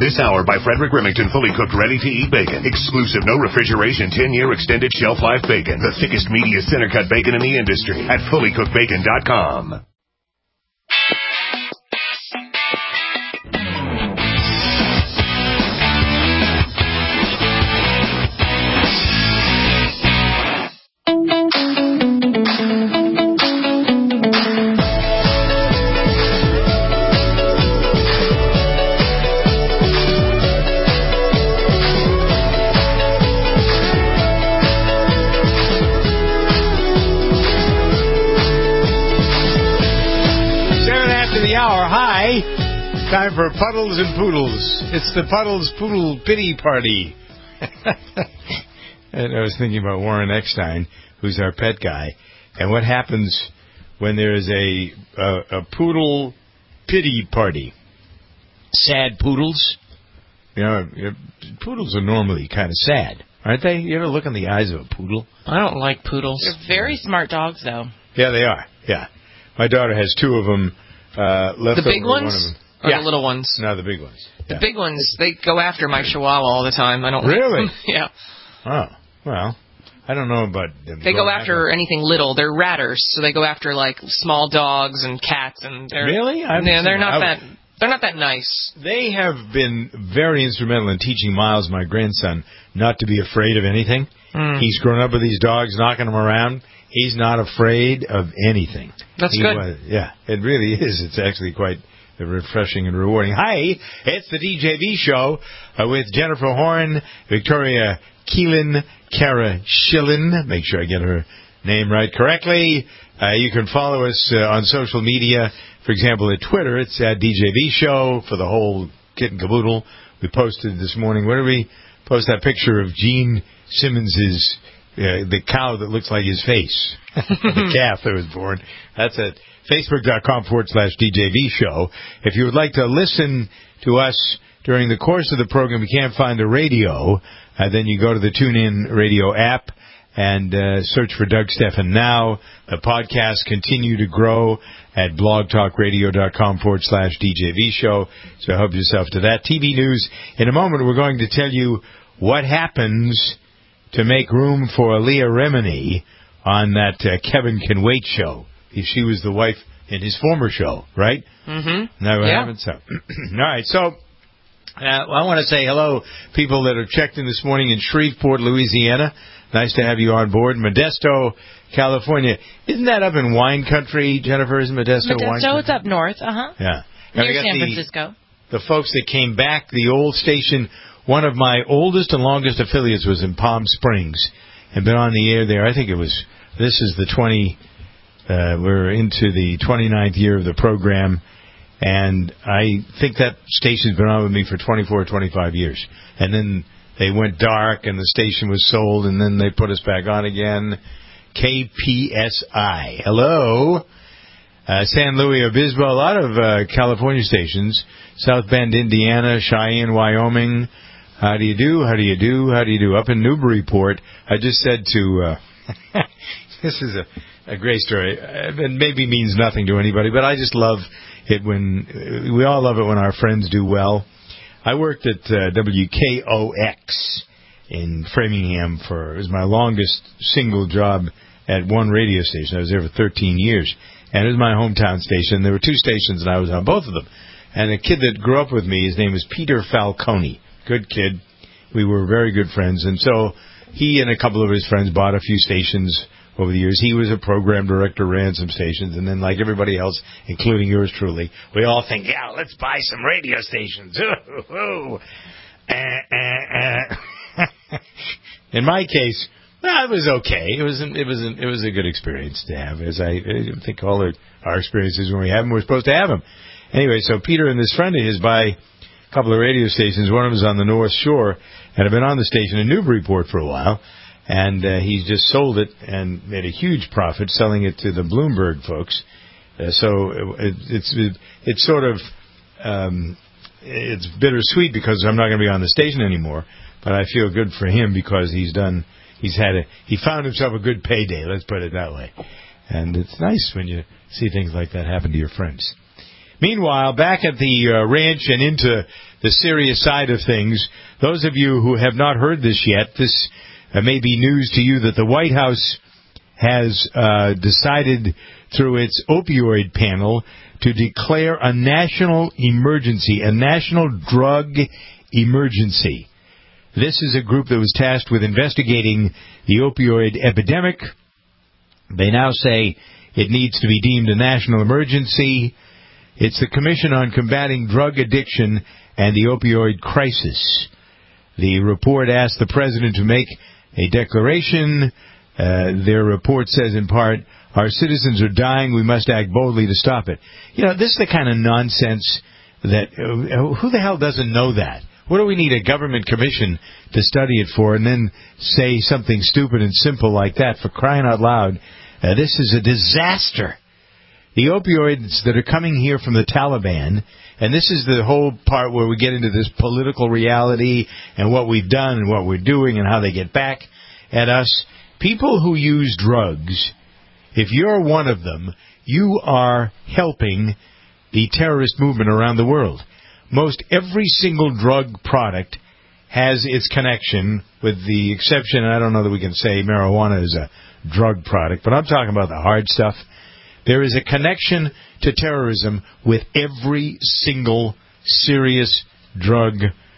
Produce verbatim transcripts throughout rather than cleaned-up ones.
This hour by Frederick Remington, fully cooked, ready-to-eat bacon. Exclusive, no refrigeration, ten-year extended shelf life bacon. The thickest, meatiest, center-cut bacon in the industry at fully cooked bacon dot com. Time for Puddles and Poodles. It's the Puddles Poodle Pity Party. And I was thinking about Warren Eckstein, who's our pet guy, and what happens when there is a, a, a poodle pity party. Sad poodles. You know, poodles are normally kind of sad, aren't they? You ever look in the eyes of a poodle? I don't like poodles. They're very smart dogs, though. Yeah, they are. Yeah. My daughter has two of them. Uh, left the big ones? One of them. Or yeah. the little ones? No, the big ones. The yeah. big ones, they go after my Chihuahua all the time. I don't Really? Like yeah. Oh, well, I don't know about them. They go after, after anything little. They're ratters, so they go after like small dogs and cats, and they're really. I yeah, they're not that. They're not that nice. They have been very instrumental in teaching Miles, my grandson, not to be afraid of anything. Mm. He's grown up with these dogs, knocking them around. He's not afraid of anything. That's he good. Was, yeah, it really is. It's actually quite refreshing and rewarding. Hi, it's the D J V show uh, with Jennifer Horn, Victoria Keelan, Kara Schillen. Make sure I get her name right correctly. Uh, you can follow us uh, on social media. For example, at Twitter, it's at D J V show for the whole kit and caboodle. We posted this morning. Where did we post that picture of Gene Simmons's uh, the cow that looks like his face, the calf that was born? That's at Facebook.com forward slash DJV show. If you would like to listen to us during the course of the program, you can't find the radio, uh, then you go to the TuneIn Radio app and uh, search for Doug Stephan Now. The podcasts continue to grow at blogtalkradio.com forward slash DJV show. So help yourself to that. T V news. In a moment, we're going to tell you what happens to make room for Leah Remini on that uh, Kevin Can Wait show. She was the wife in his former show, right? Mm-hmm. No, yeah. I haven't. So, all right. So, uh, I want to say hello, people that have checked in this morning in Shreveport, Louisiana. Nice to have you on board. Modesto, California. Isn't that up in wine country, Jennifer? Isn't Modesto, Modesto wine country? It's up north. Uh huh. Yeah. Near San the, Francisco. The folks that came back, the old station. One of my oldest and longest affiliates was in Palm Springs, and been on the air there. I think it was. This is the twenty. Uh, we're into the twenty-ninth year of the program, and I think that station's been on with me for twenty-four, twenty-five years. And then they went dark, and the station was sold, and then they put us back on again. K P S I. Hello. Uh, San Luis Obispo, a lot of uh, California stations. South Bend, Indiana, Cheyenne, Wyoming. How do you do? How do you do? How do you do? Up in Newburyport, I just said to... Uh, this is a... a great story. It maybe means nothing to anybody, but I just love it when we all love it when our friends do well. I worked at uh, W K O X in Framingham for it was my longest single job at one radio station. I was there for thirteen years, and it was my hometown station. There were two stations, and I was on both of them. And the kid that grew up with me, his name was Peter Falcone. Good kid. We were very good friends, and so he and a couple of his friends bought a few stations over the years. He was a program director, ran some stations, and then like everybody else, including yours truly, we all think, yeah, let's buy some radio stations. Ooh, ooh. Uh, uh, uh. In my case, well, it was okay. It was an, it was an, it was a good experience to have, as I, I think all our, our experiences when we have them, we're supposed to have them. Anyway, so Peter and this friend of his buy a couple of radio stations. One of them is on the North Shore, and I've been on the station in Newburyport for a while. And uh, he's just sold it and made a huge profit selling it to the Bloomberg folks. Uh, so it, it's it, it's sort of um, it's bittersweet because I'm not going to be on the station anymore. But I feel good for him because he's done. He's had a he found himself a good payday. Let's put it that way. And it's nice when you see things like that happen to your friends. Meanwhile, back at the uh, ranch and into the serious side of things. Those of you who have not heard this yet, this uh, may be news to you that the White House has uh, decided through its opioid panel to declare a national emergency, a national drug emergency. This is a group that was tasked with investigating the opioid epidemic. They now say it needs to be deemed a national emergency. It's the Commission on Combating Drug Addiction and the Opioid Crisis. The report asked the president to make a declaration. Uh, their report says in part, our citizens are dying, we must act boldly to stop it. You know, this is the kind of nonsense that, uh, who the hell doesn't know that? What do we need a government commission to study it for and then say something stupid and simple like that? For crying out loud, uh, this is a disaster. The opioids that are coming here from the Taliban, and this is the whole part where we get into this political reality and what we've done and what we're doing and how they get back at us. People who use drugs, if you're one of them, you are helping the terrorist movement around the world. Most every single drug product has its connection, with the exception, I don't know that we can say marijuana is a drug product, but I'm talking about the hard stuff. There is a connection to terrorism with every single serious drug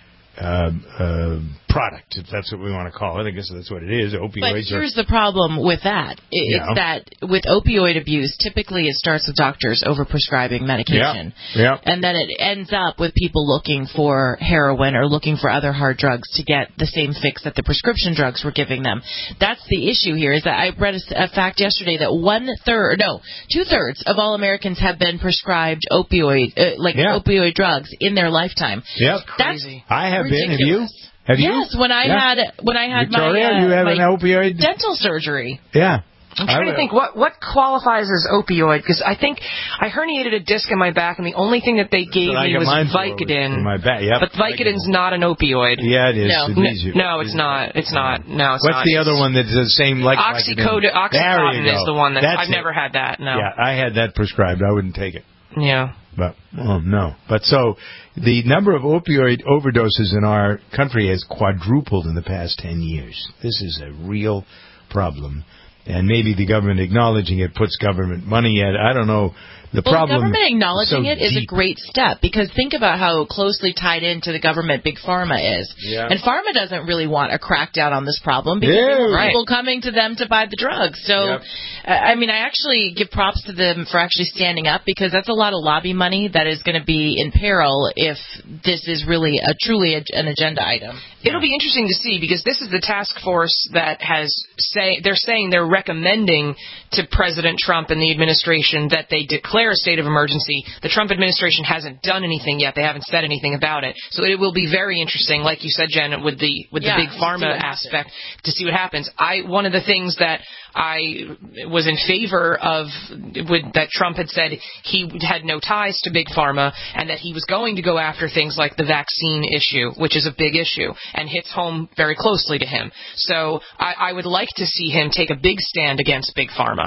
uh, uh, product, if that's what we want to call it. I guess that's what it is. Opioids. But here's are, the problem with that. It's yeah. that with opioid abuse, typically it starts with doctors overprescribing medication. Yeah. Yeah. And then it ends up with people looking for heroin or looking for other hard drugs to get the same fix that the prescription drugs were giving them. That's the issue here, is that I read a, a fact yesterday that one-third, no, two-thirds of all Americans have been prescribed opioid, uh, like yeah. opioid drugs in their lifetime. Yep. That's crazy. I have ridiculous. been. Have you? Have yes, you? when I yeah. had when I had Victoria, my, uh, you have my an opioid dental surgery. Yeah. I'm trying to think what what qualifies as opioid, because I think I herniated a disc in my back, and the only thing that they gave me was Vicodin. In my back, yep. But Vicodin's not an opioid. Yeah, it is. No, it is no, it's not. It's not. No, it's What's not. the other one that's the same like Oxycodone? Oxycontin is the one that that's I've it. never had that. No. Yeah, I had that prescribed. I wouldn't take it. Yeah. But, oh, no. But so, the number of opioid overdoses in our country has quadrupled in the past ten years. This is a real problem. And maybe the government acknowledging it puts government money at it. I don't know. The well, problem government acknowledging so it is deep. a great step, because think about how closely tied into the government Big Pharma is. Yeah. And Pharma doesn't really want a crackdown on this problem because yeah, they want right. people coming to them to buy the drugs. So, yep. uh, I mean, I actually give props to them for actually standing up, because that's a lot of lobby money that is going to be in peril if this is really a truly a, an agenda item. It'll be interesting to see, because this is the task force that has say they're saying they're recommending to President Trump and the administration that they declare a state of emergency. The Trump administration hasn't done anything yet. They haven't said anything about it. So it will be very interesting, like you said, Jen, with the with yeah, the big pharma aspect, to see what happens. I one of the things that I was in favor of, with, that Trump had said he had no ties to big pharma, and that he was going to go after things like the vaccine issue, which is a big issue and hits home very closely to him. So I, I would like to see him take a big stand against big pharma.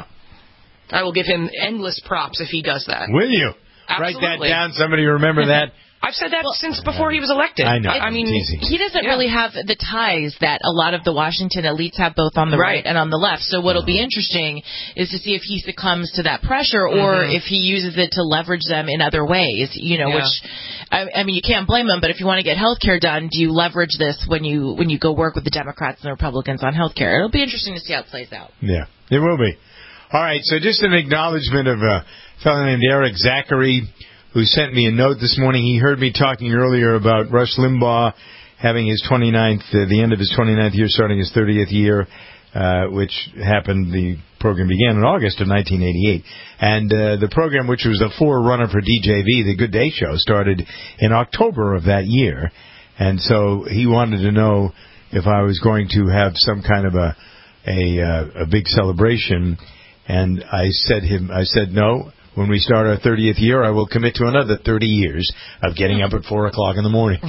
I will give him endless props if he does that. Will you? Absolutely. Write that down. Somebody remember that. I've said that well, since before he was elected. I know. I, I mean, he doesn't yeah. really have the ties that a lot of the Washington elites have, both on the right, right and on the left. So what'll be interesting is to see if he succumbs to that pressure, or mm-hmm. if he uses it to leverage them in other ways. You know, yeah. which I, I mean, you can't blame him. But if you want to get health care done, do you leverage this when you when you go work with the Democrats and the Republicans on health care? It'll be interesting to see how it plays out. Yeah, it will be. All right. So just an acknowledgement of a fellow named Eric Zachary, who sent me a note this morning. He heard me talking earlier about Rush Limbaugh having his twenty-ninth, uh, the end of his twenty-ninth year, starting his thirtieth year, uh, which happened, the program began in August of nineteen eighty-eight. And uh, the program, which was the forerunner for D J V, the Good Day Show, started in October of that year. And so he wanted to know if I was going to have some kind of a a, uh, a big celebration. And I said him, I said no. When we start our thirtieth year, I will commit to another thirty years of getting up at four o'clock in the morning.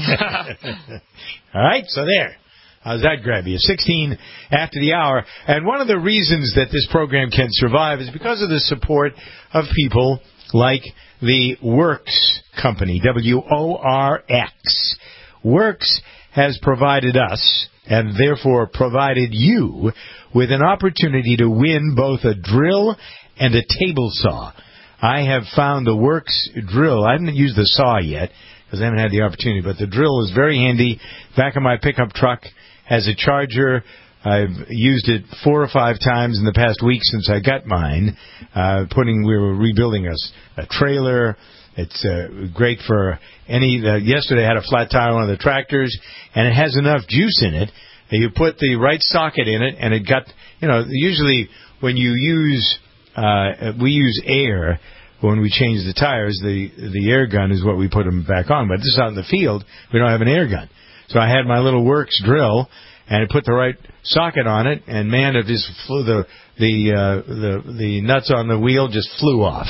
All right, so there. How's that grab you? sixteen after the hour. And one of the reasons that this program can survive is because of the support of people like the Works Company, W O R X. Works has provided us, and therefore provided you, with an opportunity to win both a drill and a table saw. I have found the Works drill. I haven't used the saw yet because I haven't had the opportunity, but the drill is very handy. Back of my pickup truck has a charger. I've used it four or five times in the past week since I got mine. Uh, putting, we were rebuilding a, a trailer. It's uh, great for any. Uh, yesterday I had a flat tire on one of the tractors, and it has enough juice in it that you put the right socket in it, and it got. You know, usually when you use, uh, we use air when we change the tires. The the air gun is what we put them back on. But this is out in the field. We don't have an air gun, so I had my little Works drill. And it put the right socket on it, and man, it just flew the the uh, the the nuts on the wheel just flew off.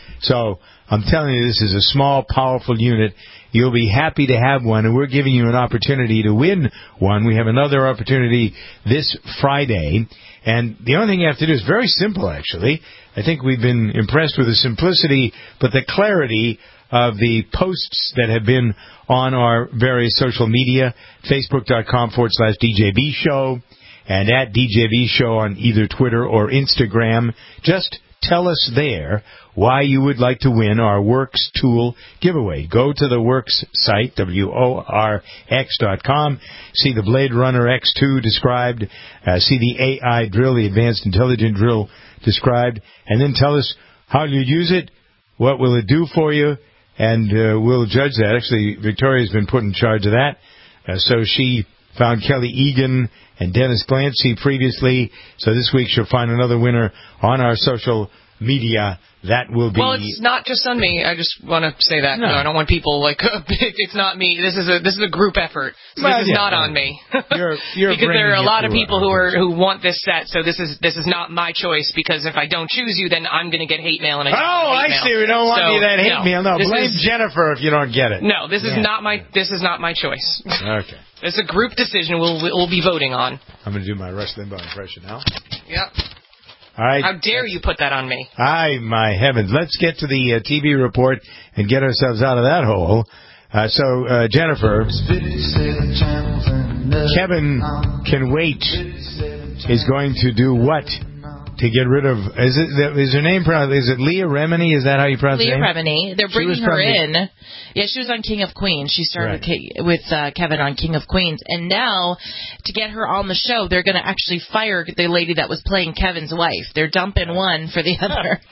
So I'm telling you, this is a small, powerful unit. You'll be happy to have one, and we're giving you an opportunity to win one. We have another opportunity this Friday, and the only thing you have to do is very simple, actually. I think we've been impressed with the simplicity, but the clarity of the posts that have been on our various social media, facebook.com forward slash DJB show, and at D J B show on either Twitter or Instagram. Just tell us there why you would like to win our Works tool giveaway. Go to the Works site, W O R X dot com, see the Blade Runner X two described, uh, see the A I drill, the Advanced Intelligent Drill described, and then tell us how you use it, what will it do for you, and uh, we'll judge that. Actually, Victoria's been put in charge of that. Uh, so she found Kelly Egan and Dennis Glancy previously. So this week she'll find another winner on our social media. That will be... Well, it's not just on me. I just want to say that. No. No, I don't want people like, it's not me. This is a this is a group effort. So Well, this is yeah, not yeah. on me. You're, you're because there are a bringing lot it of to people us. who are who want this set. So this is this is not my choice, because if I don't choose you, then I'm going to get hate mail. And I Oh, I hate mail. see. We don't want so, you that hate no, mail. No, this blame is, Jennifer if you don't get it. No, this is Yeah. not my this is not my choice. Okay. It's a group decision we'll we'll be voting on. I'm going to do my Rush Limbaugh impression now. Yep. All right. How dare you put that on me? Ay, my heavens. Let's get to the uh, T V report and get ourselves out of that hole. Uh, so, uh, Jennifer, Kevin Can Wait is going to do what to get rid of... Is it is her name pronounced... Is it Leah Remini? Is that how you pronounce Leah her name? Remini. They're She was bringing her from the- in. Yeah, she was on King of Queens. She started Right. with, Ke- with uh, Kevin on King of Queens. And now, to get her on the show, they're going to actually fire the lady that was playing Kevin's wife. They're dumping one for the other.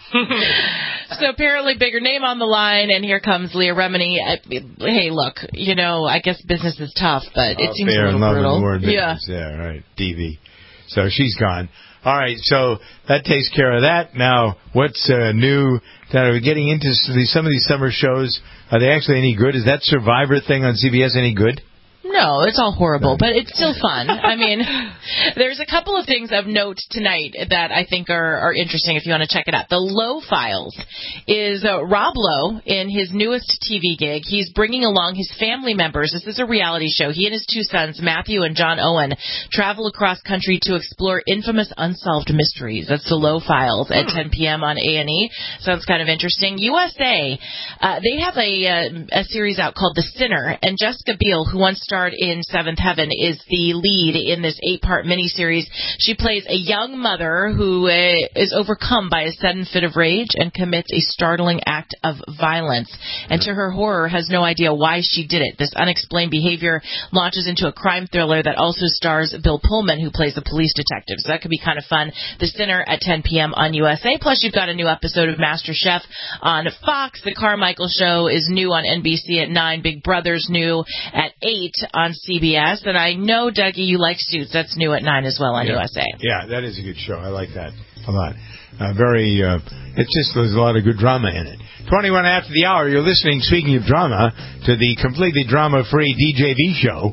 So apparently, bigger name on the line, and here comes Leah Remini. I, hey, look, you know, I guess business is tough, but it Oh, seems fair a little and brutal. loving word Yeah. business. Yeah, right. D V. So she's gone. All right, so that takes care of that. Now, what's uh, new? Are we getting into some of these summer shows? Are they actually any good? Is that Survivor thing on C B S any good? No, it's all horrible, but it's still fun. I mean, there's a couple of things of note tonight that I think are, are interesting if you want to check it out. The Lowe Files is uh, Rob Lowe in his newest T V gig. He's bringing along his family members. This is a reality show. He and his two sons, Matthew and John Owen, travel across country to explore infamous unsolved mysteries. That's The Lowe Files at ten p.m. on A and E. Sounds kind of interesting. U S A, uh, they have a, uh, a series out called The Sinner, and Jessica Biel, who once starred in Seventh Heaven, is the lead in this eight-part miniseries. She plays a young mother who uh, is overcome by a sudden fit of rage and commits a startling act of violence. And to her horror, has no idea why she did it. This unexplained behavior launches into a crime thriller that also stars Bill Pullman, who plays a police detective. So that could be kind of fun. The Sinner at ten p.m. on U S A. Plus, you've got a new episode of Master Chef on Fox. The Carmichael Show is new on N B C at nine. Big Brother's new at eight on C B S. And I know, Dougie, you like Suits. That's new at nine as well on yeah. U S A. Yeah, that is a good show. I like that a lot. Uh, very, uh, it's just, there's a lot of good drama in it. twenty-one after the hour, you're listening, speaking of drama, to the completely drama-free D J V show.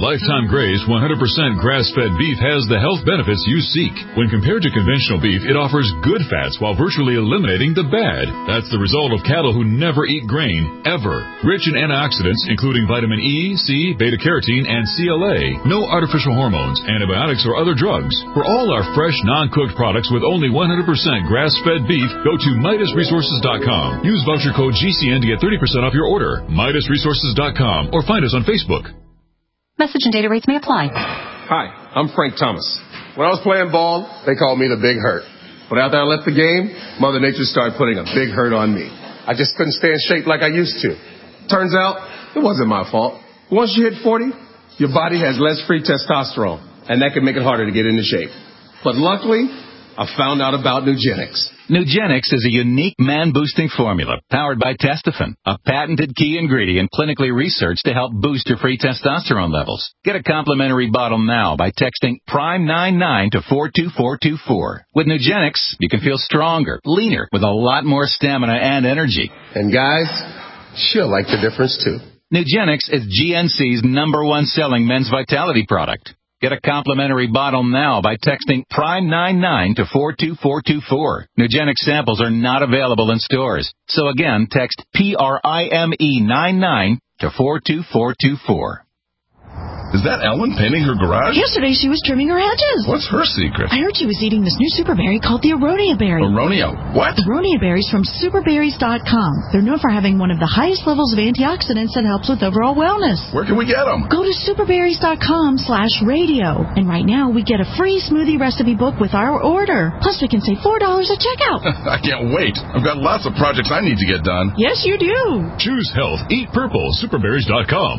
Lifetime Graze one hundred percent grass-fed beef has the health benefits you seek. When compared to conventional beef, it offers good fats while virtually eliminating the bad. That's the result of cattle who never eat grain, ever. Rich in antioxidants, including vitamin E, C, beta-carotene, and C L A. No artificial hormones, antibiotics, or other drugs. For all our fresh, non-cooked products with only one hundred percent grass-fed beef, go to Midas Resources dot com. Use voucher code G C N to get thirty percent off your order. Midas Resources dot com or find us on Facebook. Message and data rates may apply. Hi, I'm Frank Thomas. When I was playing ball, they called me the Big Hurt. But after I left the game, Mother Nature started putting a big hurt on me. I just couldn't stay in shape like I used to. Turns out, it wasn't my fault. Once you hit forty, your body has less free testosterone, and that can make it harder to get into shape. But luckily, I found out about Nugenix. Nugenix is a unique man-boosting formula powered by Testofen, a patented key ingredient clinically researched to help boost your free testosterone levels. Get a complimentary bottle now by texting prime nine nine to four two four two four. With Nugenix, you can feel stronger, leaner, with a lot more stamina and energy. And guys, she'll like the difference too. Nugenix is G N C's number one selling men's vitality product. Get a complimentary bottle now by texting prime nine nine to four two four two four. Nugenix samples are not available in stores. So again, text P R I M E nine nine to four two four two four. Is that Ellen painting her garage? Yesterday she was trimming her hedges. What's her secret? I heard she was eating this new super berry called the Aronia berry. Aronia? What? Aronia berries from super berries dot com. They're known for having one of the highest levels of antioxidants that helps with overall wellness. Where can we get them? Go to super berries dot com slash radio. And right now we get a free smoothie recipe book with our order. Plus we can save four dollars at checkout. I can't wait. I've got lots of projects I need to get done. Yes, you do. Choose health. Eat purple. super berries dot com.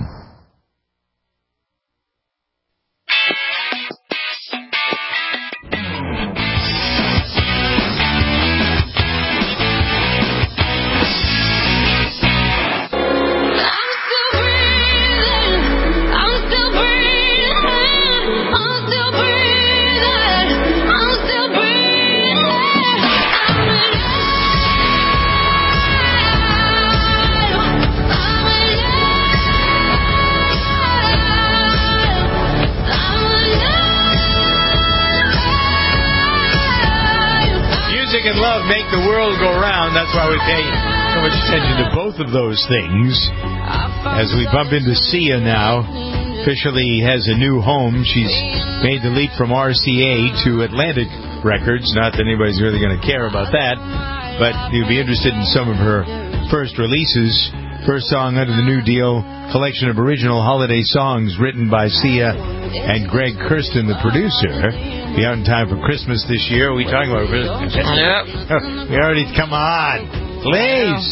And love make the world go round. That's why we pay so much attention to both of those things. As we bump into Sia now, officially has a new home. She's made the leap from R C A to Atlantic Records. Not that anybody's really going to care about that, but you'll be interested in some of her first releases. First song under the new deal, collection of original holiday songs written by Sia and Greg Kurstin, the producer. Be out in time for Christmas this year. Are we talking about Christmas? Yep. We already, come on. Please.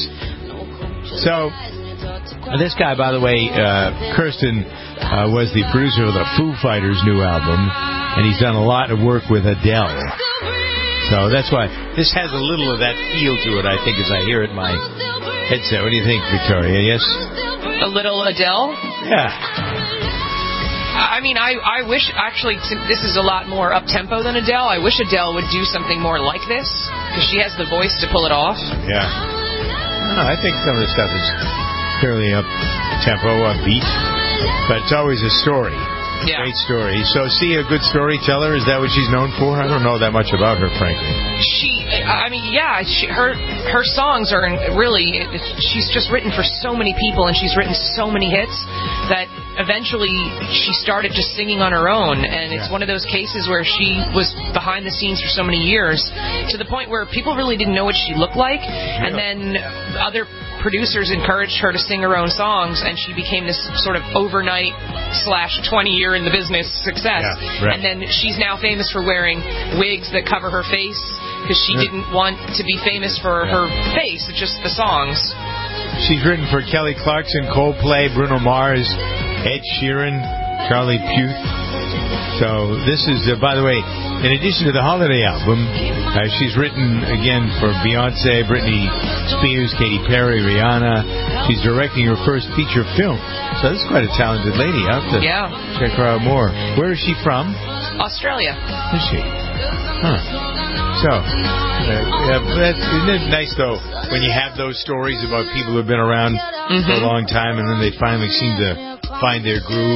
So, this guy, by the way, uh, Kurstin, uh, was the producer of the Foo Fighters' new album, and he's done a lot of work with Adele. So that's why this has a little of that feel to it, I think, as I hear it in my headset. What do you think, Victoria? Yes? A little Adele? Yeah. I mean, I, I wish, actually, this is a lot more up-tempo than Adele. I wish Adele would do something more like this, because she has the voice to pull it off. Yeah. No, I think some of the stuff is fairly up-tempo, upbeat, but it's always a story. Yeah. Great story. So, Sia, a good storyteller, is that what she's known for? I don't know that much about her, frankly. She, I mean, yeah, she, her her songs are really, she's just written for so many people, and she's written so many hits that eventually she started just singing on her own, and it's yeah. one of those cases where she was behind the scenes for so many years, to the point where people really didn't know what she looked like, yeah. and then other producers encouraged her to sing her own songs, and she became this sort of overnight slash twenty year in the business success. Yeah, right. And then she's now famous for wearing wigs that cover her face, because she yeah. didn't want to be famous for yeah. her face, it's just the songs. She's written for Kelly Clarkson, Coldplay, Bruno Mars, Ed Sheeran, Charlie Puth. So this is, uh, by the way, in addition to the holiday album, uh, she's written, again, for Beyonce, Britney Spears, Katy Perry, Rihanna. She's directing her first feature film. So this is quite a talented lady. I have to yeah. check her out more. Where is she from? Australia. Is she? Huh. So, uh, yeah, that's, isn't it nice, though, when you have those stories about people who have been around mm-hmm. for a long time, and then they finally seem to find their groove?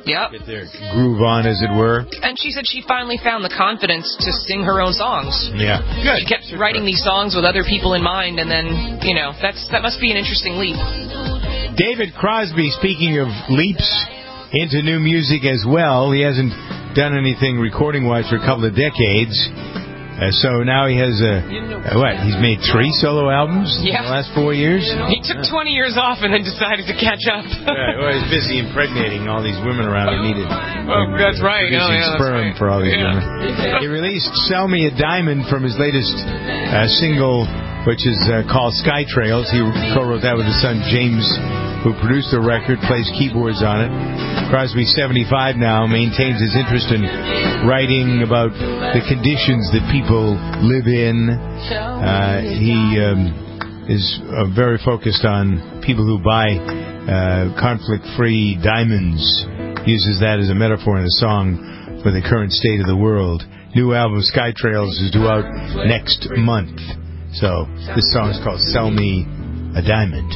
Yep. Get their groove on, as it were. And she said she finally found the confidence to sing her own songs. Yeah. Good. She kept writing these songs with other people in mind, and then, you know, that's that must be an interesting leap. David Crosby, speaking of leaps into new music as well, he hasn't done anything recording-wise for a couple of decades. Uh, so now he has a, uh, what, he's made three solo albums yeah. in the last four years? He took twenty years off and then decided to catch up. Right, well, he's busy impregnating all these women around who needed oh, that's right. producing oh, yeah, sperm that's right. for all these yeah. women. He released Sell Me a Diamond from his latest uh, single, which is uh, called Sky Trails. He co-wrote that with his son James, who produced the record, plays keyboards on it. Crosby's seventy-five now, maintains his interest in writing about the conditions that people live in. Uh, he um, is uh, very focused on people who buy uh, conflict-free diamonds. Uses that as a metaphor in a song for the current state of the world. New album, Sky Trails, is due out next month. So this song is called Sell Me a Diamond.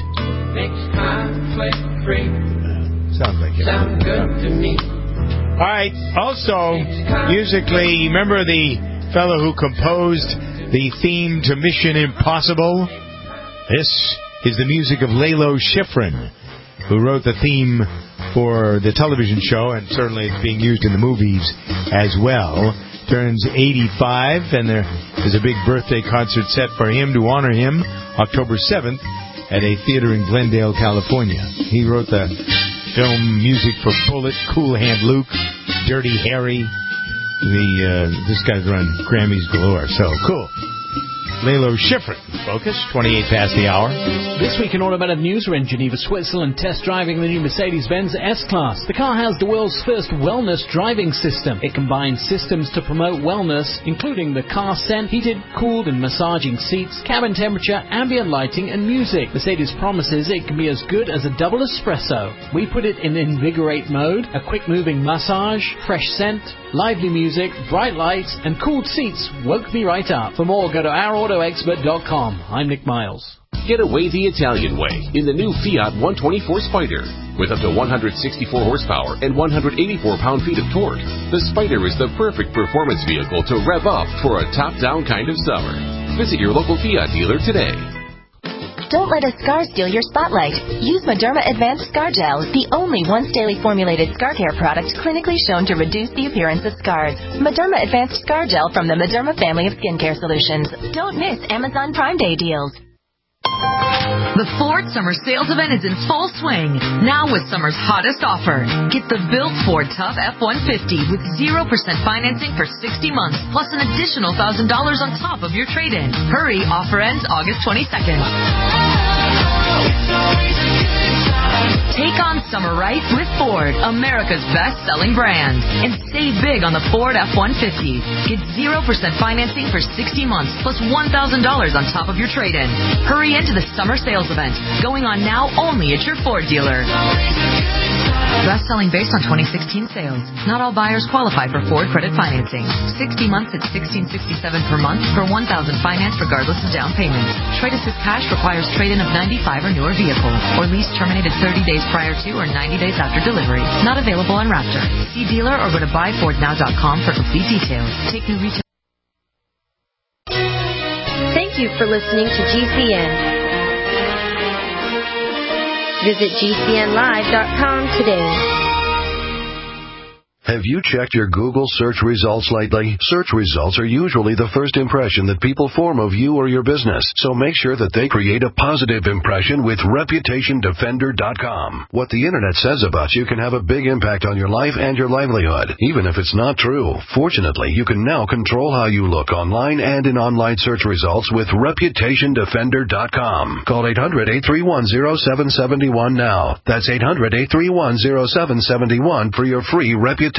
Sounds like it. Sounds good to me. All right. Also, musically, remember the fellow who composed the theme to Mission Impossible? This is the music of Lalo Schifrin, who wrote the theme for the television show, and certainly it's being used in the movies as well. Turns eighty-five, and there is a big birthday concert set for him to honor him October seventh at a theater in Glendale, California. He wrote the film music for Bullet, Cool Hand Luke, Dirty Harry. The uh, this guy's run Grammys galore, so cool. Lalo Schifrin, Focus, twenty-eight past the hour. This week in automotive news, we're in Geneva, Switzerland, test driving the new Mercedes-Benz S-Class. The car has the world's first wellness driving system. It combines systems to promote wellness, including the car scent, heated, cooled and massaging seats, cabin temperature, ambient lighting and music. Mercedes promises it can be as good as a double espresso. We put it in invigorate mode, a quick-moving massage, fresh scent, lively music, bright lights and cooled seats woke me right up. For more, go to our auto expert dot com. I'm Nick Miles. Get away the Italian way in the new Fiat one twenty-four Spider. With up to one hundred sixty-four horsepower and one hundred eighty-four pound-feet of torque, the Spider is the perfect performance vehicle to rev up for a top-down kind of summer. Visit your local Fiat dealer today. Don't let a scar steal your spotlight. Use Mederma Advanced Scar Gel, the only once-daily formulated scar care product clinically shown to reduce the appearance of scars. Mederma Advanced Scar Gel from the Mederma family of skincare solutions. Don't miss Amazon Prime Day deals. The Ford Summer Sales Event is in full swing, now with summer's hottest offer. Get the built Ford Tough F one fifty with zero percent financing for sixty months, plus an additional one thousand dollars on top of your trade-in. Hurry, offer ends August twenty-second. Take on summer right with Ford, America's best-selling brand. And save big on the Ford F one fifty. Get zero percent financing for sixty months, plus one thousand dollars on top of your trade-in. Hurry into the summer sales event, going on now only at your Ford dealer. Best-selling based on twenty sixteen sales. Not all buyers qualify for Ford credit financing. sixty months at sixteen sixty-seven per month for one thousand dollars finance regardless of down payment. Trade Assist Cash requires trade-in of ninety-five or newer vehicle, or lease terminated thirty days prior to or ninety days after delivery. Not available on Raptor. See dealer or go to buy ford now dot com for complete details. Take new retail. Thank you for listening to G C N. Visit G C N live dot com today. Have you checked your Google search results lately? Search results are usually the first impression that people form of you or your business, so make sure that they create a positive impression with reputation defender dot com. What the Internet says about you can have a big impact on your life and your livelihood, even if it's not true. Fortunately, you can now control how you look online and in online search results with reputation defender dot com. Call eight hundred, eight three one, zero seven seven one now. That's eight hundred, eight three one, zero seven seven one for your free Reputation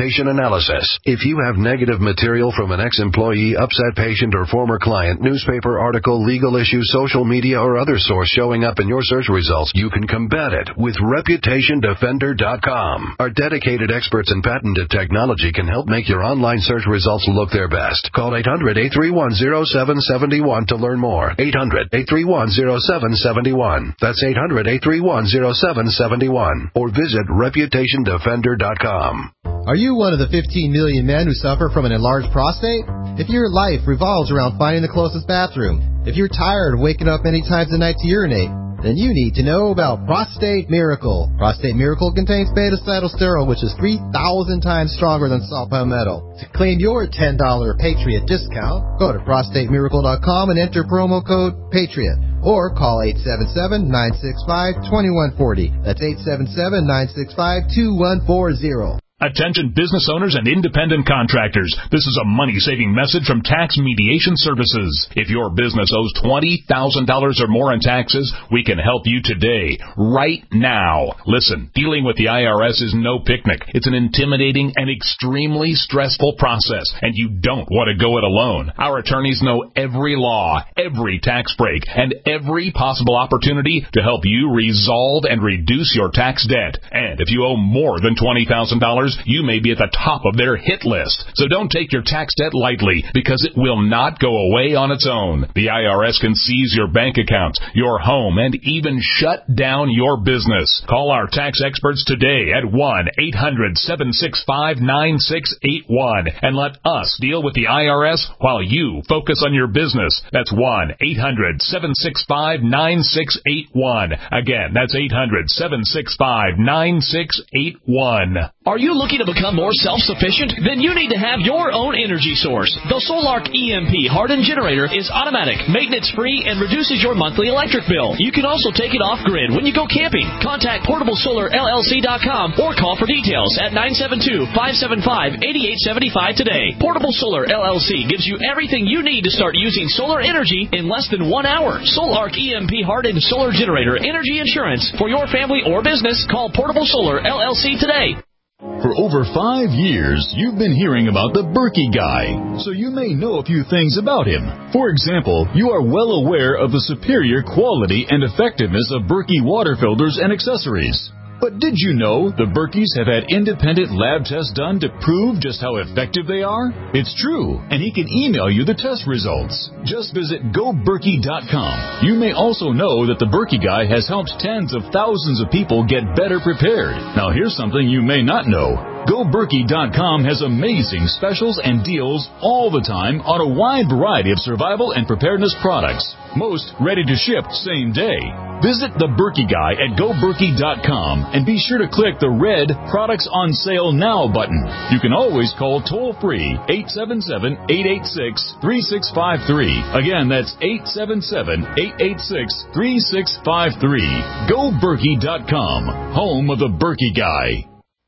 reputation analysis. If you have negative material from an ex-employee, upset patient, or former client, newspaper article, legal issue, social media, or other source showing up in your search results, you can combat it with reputation defender dot com. Our dedicated experts in patented technology can help make your online search results look their best. Call eight hundred, eight three one, zero seven seven one to learn more. eight hundred, eight three one, zero seven seven one. That's eight hundred, eight three one, zero seven seven one. Or visit reputation defender dot com. Are you one of the fifteen million men who suffer from an enlarged prostate? If your life revolves around finding the closest bathroom, if you're tired of waking up many times a night to urinate, then you need to know about Prostate Miracle. Prostate Miracle contains beta-cytosterol, which is three thousand times stronger than salt palmetto. To claim your ten dollars Patriot discount, go to prostate miracle dot com and enter promo code PATRIOT. Or call eight seven seven, nine six five, two one four zero. That's eight seven seven, nine six five, two one four zero. Attention business owners and independent contractors. This is a money-saving message from Tax Mediation Services. If your business owes twenty thousand dollars or more in taxes, we can help you today, right now. Listen, dealing with the I R S is no picnic. It's an intimidating and extremely stressful process, and you don't want to go it alone. Our attorneys know every law, every tax break, and every possible opportunity to help you resolve and reduce your tax debt. And if you owe more than twenty thousand dollars, you may be at the top of their hit list. So don't take your tax debt lightly, because it will not go away on its own. The I R S can seize your bank accounts, your home, and even shut down your business. Call our tax experts today at one eight hundred, seven six five, nine six eight one and let us deal with the I R S while you focus on your business. That's one eight hundred, seven six five, nine six eight one. Again, that's eight hundred, seven six five, nine six eight one. Are you looking to become more self-sufficient? Then you need to have your own energy source. The Solark E M P hardened generator is automatic, maintenance-free, and reduces your monthly electric bill. You can also take it off-grid when you go camping. Contact portable solar L L C dot com or call for details at nine seven two, five seven five, eight eight seven five today. Portable Solar L L C gives you everything you need to start using solar energy in less than one hour. Solark E M P hardened solar generator energy insurance for your family or business. Call Portable Solar L L C today. For over five years, you've been hearing about the Berkey Guy, so you may know a few things about him. For example, you are well aware of the superior quality and effectiveness of Berkey water filters and accessories. But did you know the Berkeys have had independent lab tests done to prove just how effective they are? It's true, and he can email you the test results. Just visit go berkey dot com. You may also know that the Berkey Guy has helped tens of thousands of people get better prepared. Now here's something you may not know. go berkey dot com has amazing specials and deals all the time on a wide variety of survival and preparedness products. Most ready to ship same day. Visit the Berkey Guy at go berkey dot com and be sure to click the red Products on Sale Now button. You can always call toll-free eight seven seven, eight eight six, three six five three. Again, that's eight seven seven, eight eight six, three six five three. go berkey dot com, home of the Berkey Guy.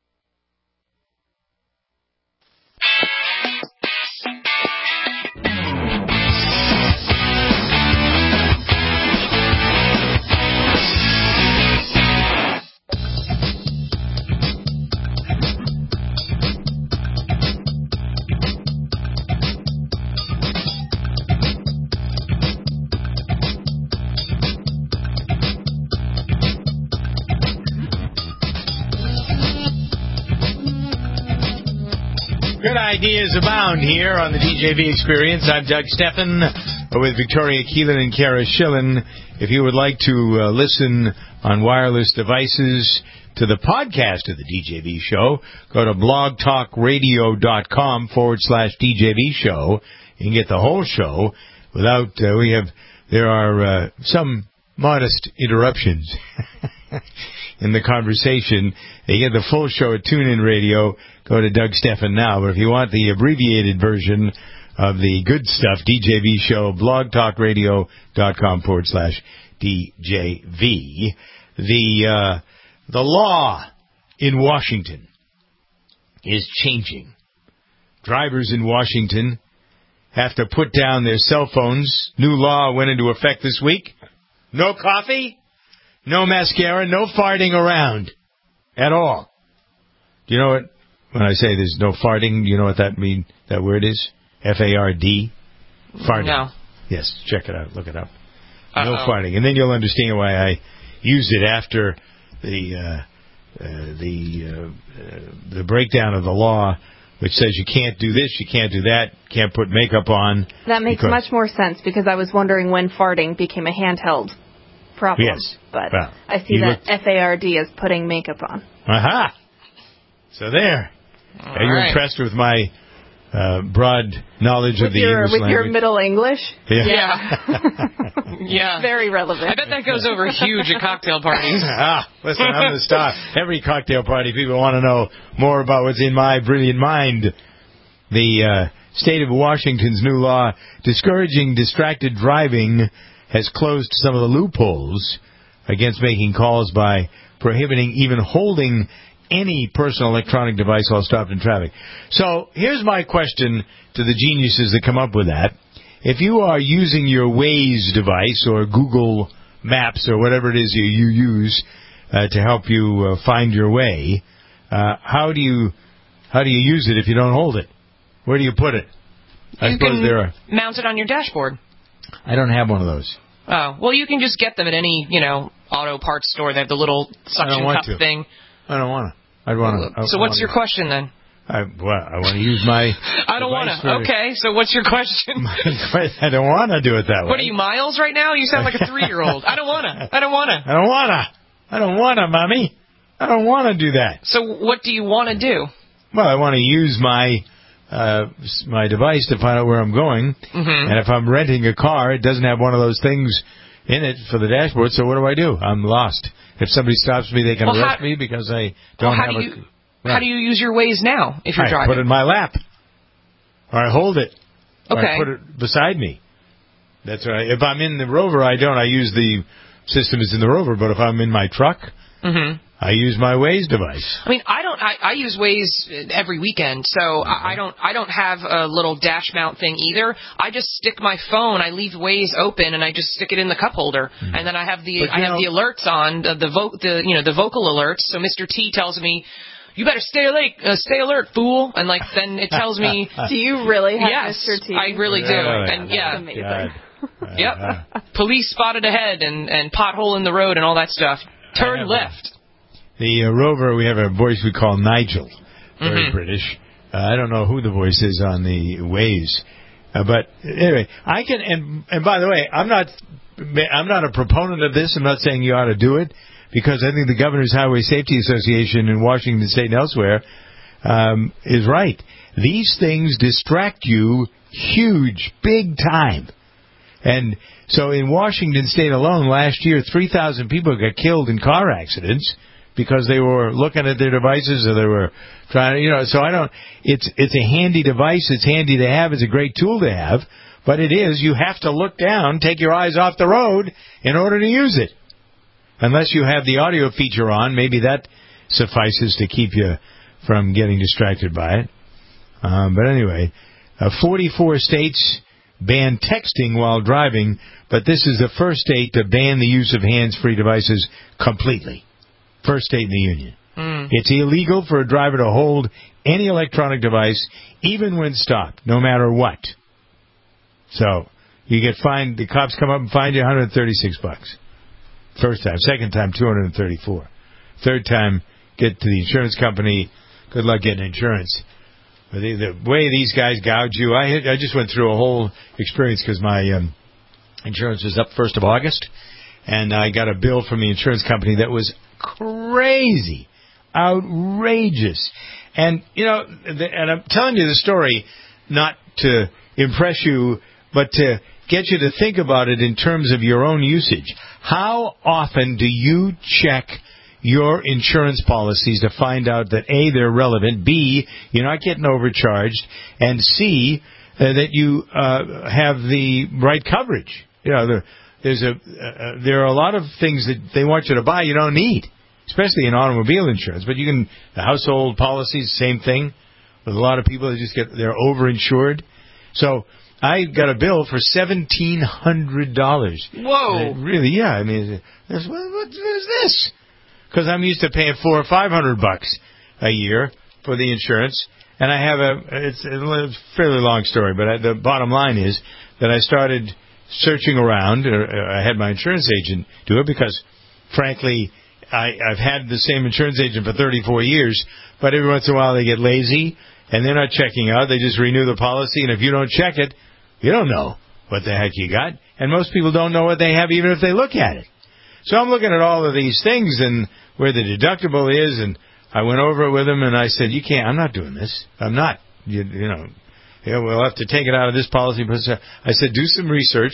Good ideas abound here on the D J V Experience. I'm Doug Steffen with Victoria Keelan and Kara Schillen. If you would like to uh, listen on wireless devices to the podcast of the D J V show, go to blogtalkradio.com forward slash DJV show. You can get the whole show without, uh, we have, there are uh, some modest interruptions in the conversation. You get the full show at TuneIn Radio. Go to Doug Steffen now. But if you want the abbreviated version of the good stuff, D J V show, blogtalkradio.com forward slash DJV. The, uh, the law in Washington is changing. Drivers in Washington have to put down their cell phones. New law went into effect this week. No coffee, no mascara, no farting around at all. Do you know what when I say there's no farting, you know what that mean? That word is F A R D. Farting. No. Yes, check it out. Look it up. Uh-oh. No farting, and then you'll understand why I used it after the uh, uh, the uh, uh, the breakdown of the law, which says you can't do this, you can't do that, can't put makeup on. That makes because, much more sense because I was wondering when farting became a handheld problem. Yes. But well, I see that looked, F A R D is putting makeup on. Aha! So there. All Are you right. impressed with my uh, broad knowledge with of the your, English with language? With your Middle English? Yeah. Yeah. yeah. Very relevant. I bet that goes over huge at cocktail parties. ah, listen, I'm the star. Every cocktail party, people want to know more about what's in my brilliant mind. The uh, state of Washington's new law discouraging distracted driving has closed some of the loopholes against making calls by prohibiting even holding any personal electronic device while stopped in traffic. So here's my question to the geniuses that come up with that. If you are using your Waze device or Google Maps or whatever it is you, you use uh, to help you uh, find your way, uh, how do you how do you use it if you don't hold it? Where do you put it? I you suppose can there are. Mount it on your dashboard. I don't have one of those. Oh, well, you can just get them at any, you know, auto parts store. They have the little suction cup to. thing. I don't want to. I'd want to. So what's your question then? I, well, I want to use my. I don't want to. Okay, so what's your question? I don't want to do it that way. What are you, Miles, right now? You sound like a three-year-old. I don't want to. I don't want to. I don't want to. I don't want to, Mommy. I don't want to do that. So what do you want to do? Well, I want to use my uh, my device to find out where I'm going. Mm-hmm. And if I'm renting a car, it doesn't have one of those things in it for the dashboard. So what do I do? I'm lost. If somebody stops me, they can well, arrest how, me because I don't well, how have do a... You, right. How do you use your Waze now if you're I driving? I put it in my lap. Or I hold it. Okay. Or I put it beside me. That's right. If I'm in the Rover, I don't. I use the system is in the Rover. But if I'm in my truck, mm-hmm. I use my Waze device. I mean, I don't. I, I use Waze every weekend, so mm-hmm. I, I don't. I don't have a little dash mount thing either. I just stick my phone. I leave Waze open, and I just stick it in the cup holder, mm-hmm. and then I have the but, I have know, the alerts on the the, vo- the you know the vocal alerts. So Mister T tells me, "You better stay alert, uh, stay alert, fool!" And like then it tells me, "Do you really have yes, Mister T?" I really do, really? and yeah, amazing. Uh, yep. Police spotted ahead and and pothole in the road and all that stuff. Turn left. The uh, Rover, we have a voice we call Nigel, very mm-hmm. British. Uh, I don't know who the voice is on the Waze, uh, but anyway, I can. And and by the way, I'm not I'm not a proponent of this. I'm not saying you ought to do it because I think the Governor's Highway Safety Association in Washington State and elsewhere um, is right. These things distract you huge, big time, and so in Washington State alone, last year, three thousand people got killed in car accidents because they were looking at their devices or they were trying to, you know, so I don't, it's, it's a handy device. It's handy to have. It's a great tool to have, but it is, you have to look down, take your eyes off the road in order to use it. Unless you have the audio feature on, maybe that suffices to keep you from getting distracted by it. Um, but anyway, uh, forty-four states ban texting while driving, but this is the first state to ban the use of hands-free devices completely. First state in the union. Mm. It's illegal for a driver to hold any electronic device, even when stopped, no matter what. So you get fined. The cops come up and find you one hundred thirty-six bucks. First time. Second time, two hundred thirty-four. Third time, get to the insurance company. Good luck getting insurance. The, the way these guys gouge you, I I just went through a whole experience because my um, insurance was up first of August, and I got a bill from the insurance company that was crazy, outrageous. And, you know, the, and I'm telling you the story not to impress you, but to get you to think about it in terms of your own usage. How often do you check your insurance policies to find out that A, they're relevant, B, you're not getting overcharged, and C, uh, that you uh, have the right coverage? You know, there, there's a uh, there are a lot of things that they want you to buy you don't need, especially in automobile insurance. But you can, the household policies, same thing. With a lot of people that just get, they're overinsured. So I got a bill for seventeen hundred dollars. Whoa! Uh, really? Yeah. I mean, what, what, what is this? Because I'm used to paying four or five hundred bucks a year, for the insurance, and I have a, it's a fairly long story, but I, the bottom line is that I started searching around. Or I had my insurance agent do it because, frankly, I, I've had the same insurance agent for thirty-four years, but every once in a while they get lazy, and they're not checking out. They just renew the policy, and if you don't check it, you don't know what the heck you got. And most people don't know what they have even if they look at it. So I'm looking at all of these things and where the deductible is, and I went over it with him, and I said, you can't, I'm not doing this. I'm not. You, you know, yeah, we'll have to take it out of this policy. I said, do some research.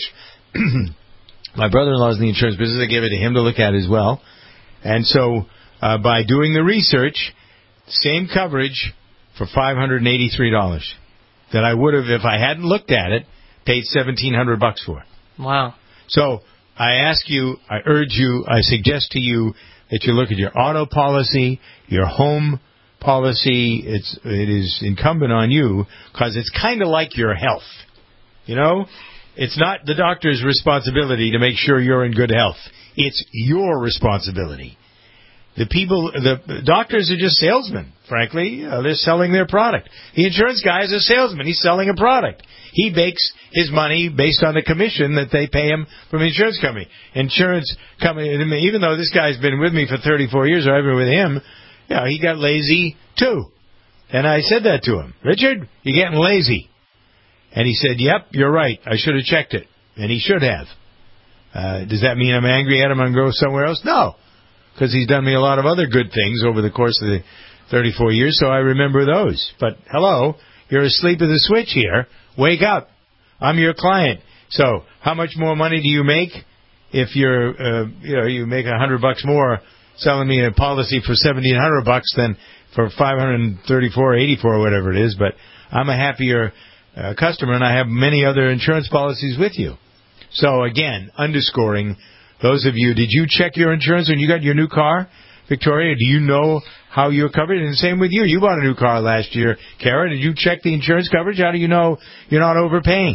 My brother-in-law's in the insurance business. I gave it to him to look at as well. And so uh, by doing the research, same coverage for five hundred eighty-three dollars that I would have, if I hadn't looked at it, paid seventeen hundred bucks for. Wow. So I ask you, I urge you, I suggest to you that you look at your auto policy, your home policy. It's it is incumbent on you because it's kind of like your health. You know, it's not the doctor's responsibility to make sure you're in good health. It's your responsibility. The people, the doctors are just salesmen, frankly. Uh, they're selling their product. The insurance guy is a salesman. He's selling a product. He makes his money based on the commission that they pay him from the insurance company. Insurance company, even though this guy's been with me for thirty-four years, or I've been with him, you know, he got lazy too. And I said that to him. Richard, you're getting lazy. And he said, yep, you're right. I should have checked it. And he should have. Uh, does that mean I'm angry at him and go somewhere else? No. Because he's done me a lot of other good things over the course of the thirty-four years, so I remember those. But, hello, you're asleep at the switch here. Wake up. I'm your client. So, how much more money do you make if you're, uh, you know, you make a hundred bucks more selling me a policy for seventeen hundred bucks than for five hundred thirty-four, eighty-four, or whatever it is. But I'm a happier uh, customer, and I have many other insurance policies with you. So, again, underscoring, those of you, did you check your insurance when you got your new car, Victoria? Do you know how you're covered? And the same with you. You bought a new car last year, Kara. Did you check the insurance coverage? How do you know you're not overpaying?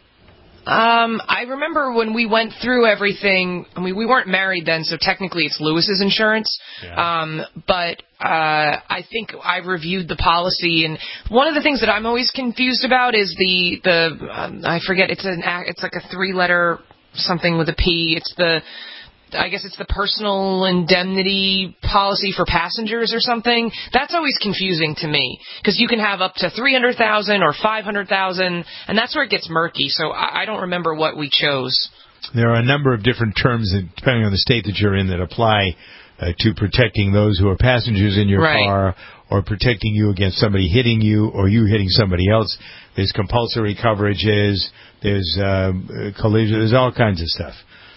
Um, I remember when we went through everything. I mean, we weren't married then, so technically it's Lewis's insurance. Yeah. Um, but uh, I think I reviewed the policy, and one of the things that I'm always confused about is the the um, I forget. It's an it's like a three letter something with a P. It's the I guess it's the personal indemnity policy for passengers or something. That's always confusing to me because you can have up to three hundred thousand dollars or five hundred thousand dollars, and that's where it gets murky. So I, I don't remember what we chose. There are a number of different terms, depending on the state that you're in, that apply uh, to protecting those who are passengers in your right. car, or protecting you against somebody hitting you or you hitting somebody else. There's compulsory coverages. There's uh, collision. There's all kinds of stuff.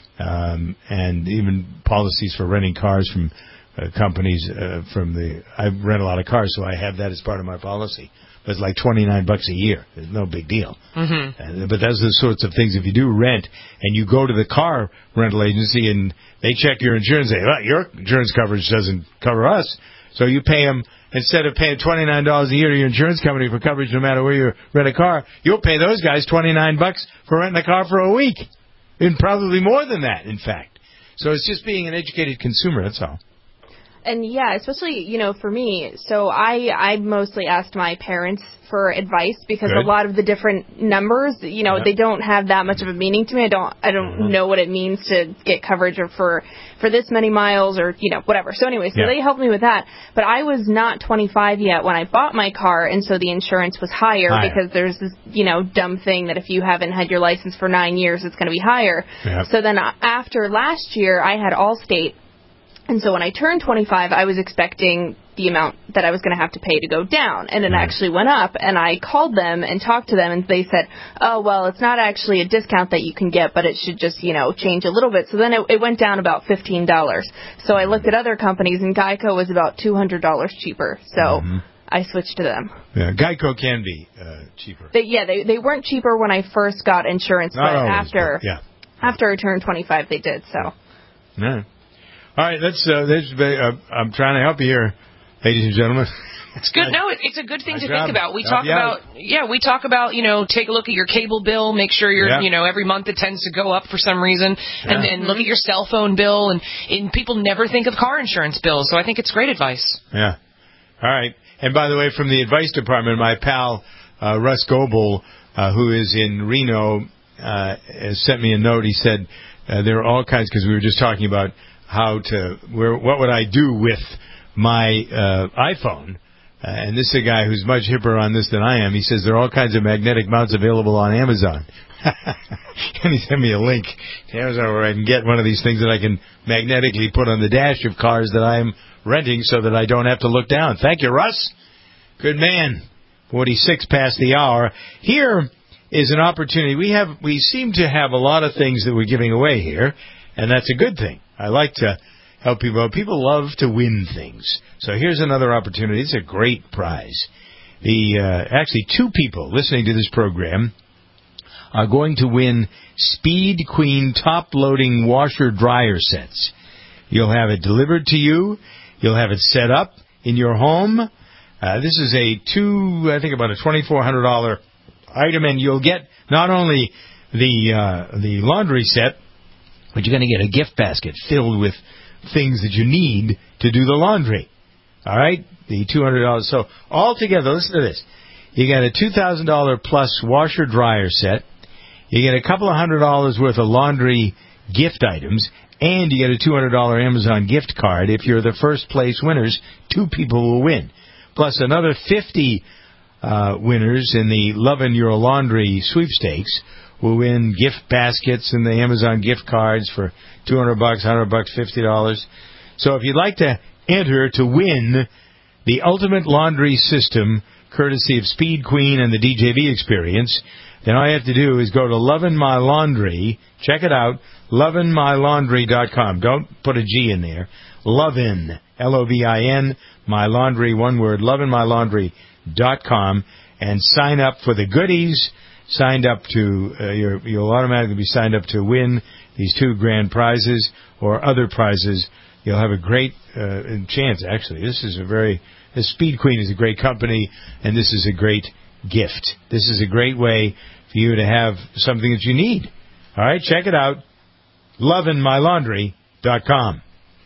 Um, and even policies for renting cars from uh, companies uh, from the, I rent a lot of cars, so I have that as part of my policy. But it's like twenty-nine bucks a year. It's no big deal. Mm-hmm. Uh, but those are the sorts of things, if you do rent and you go to the car rental agency and they check your insurance, and say, well, your insurance coverage doesn't cover us. So you pay them, instead of paying twenty-nine dollars a year to your insurance company for coverage no matter where you rent a car, you'll pay those guys twenty-nine bucks for renting a car for a week. And probably more than that, in fact. So it's just being an educated consumer, that's all. And yeah, especially, you know, for me, so I, I mostly asked my parents for advice because Good. a lot of the different numbers, you know, Yep. they don't have that much of a meaning to me. I don't, I don't Mm-hmm. know what it means to get coverage or for, for this many miles or, you know, whatever. So anyway, so Yeah. they helped me with that. But I was not twenty-five yet when I bought my car, and so the insurance was higher, Higher. because there's this, you know, dumb thing that if you haven't had your license for nine years, it's going to be higher. Yep. So then after last year, I had Allstate. And so when I turned twenty-five, I was expecting the amount that I was going to have to pay to go down. And it Right. actually went up. And I called them and talked to them, and they said, oh, well, it's not actually a discount that you can get, but it should just, you know, change a little bit. So then it, it went down about fifteen dollars. So I looked at other companies, and Geico was about two hundred dollars cheaper. So Mm-hmm. I switched to them. Yeah, Geico can be uh, cheaper. They, yeah, they, they weren't cheaper when I first got insurance, Not but always, after, but yeah. after I turned twenty-five, they did. So. Yeah. All right, let's. Uh, let's uh, I'm trying to help you here, ladies and gentlemen. It's good. No, it, it's a good thing My to job. think about. We Help talk you out. about, yeah, we talk about, you know, take a look at your cable bill, make sure you're, Yeah. you know, every month it tends to go up for some reason, Yeah. and then look at your cell phone bill, and, and people never think of car insurance bills, so I think it's great advice. Yeah. All right. And by the way, from the advice department, my pal uh, Russ Goebel, uh, who is in Reno, uh, has sent me a note. He said uh, there are all kinds, because we were just talking about how to, where, what would I do with my uh, iPhone. Uh, and this is a guy who's much hipper on this than I am. He says there are all kinds of magnetic mounts available on Amazon. And he sent me a link to Amazon where I can get one of these things that I can magnetically put on the dash of cars that I'm renting so that I don't have to look down. Thank you, Russ. Good man. forty-six past the hour. Here is an opportunity. We have, we seem to have a lot of things that we're giving away here, and that's a good thing. I like to help people. People love to win things. So here's another opportunity. It's a great prize. The uh, actually, two people listening to this program are going to win Speed Queen top-loading washer-dryer sets. You'll have it delivered to you. You'll have it set up in your home. Uh, this is a two, I think about a twenty-four hundred dollars item, and you'll get not only the uh, the laundry set, but you're going to get a gift basket filled with things that you need to do the laundry. All right? The two hundred dollars. So altogether, listen to this. You get a two thousand dollars plus washer-dryer set. You get a couple of hundred dollars worth of laundry gift items, and you get a two hundred dollars Amazon gift card. If you're the first place winners, two people will win. Plus another fifty uh, winners in the Lovin' Your Laundry sweepstakes will win gift baskets and the Amazon gift cards for two hundred bucks, one hundred bucks, fifty dollars. So if you'd like to enter to win the ultimate laundry system, courtesy of Speed Queen and the D J V experience, then all you have to do is go to Lovin' My Laundry. Check it out, lovin my laundry dot com. Don't put a G in there. Lovin', L O V I N, My Laundry, one word, lovin my laundry dot com, and sign up for the goodies. Signed up to, uh, you're, you'll automatically be signed up to win these two grand prizes or other prizes. You'll have a great uh, chance, actually. This is a very, the Speed Queen is a great company, and this is a great gift. This is a great way for you to have something that you need. All right, check it out, lovin my laundry dot com.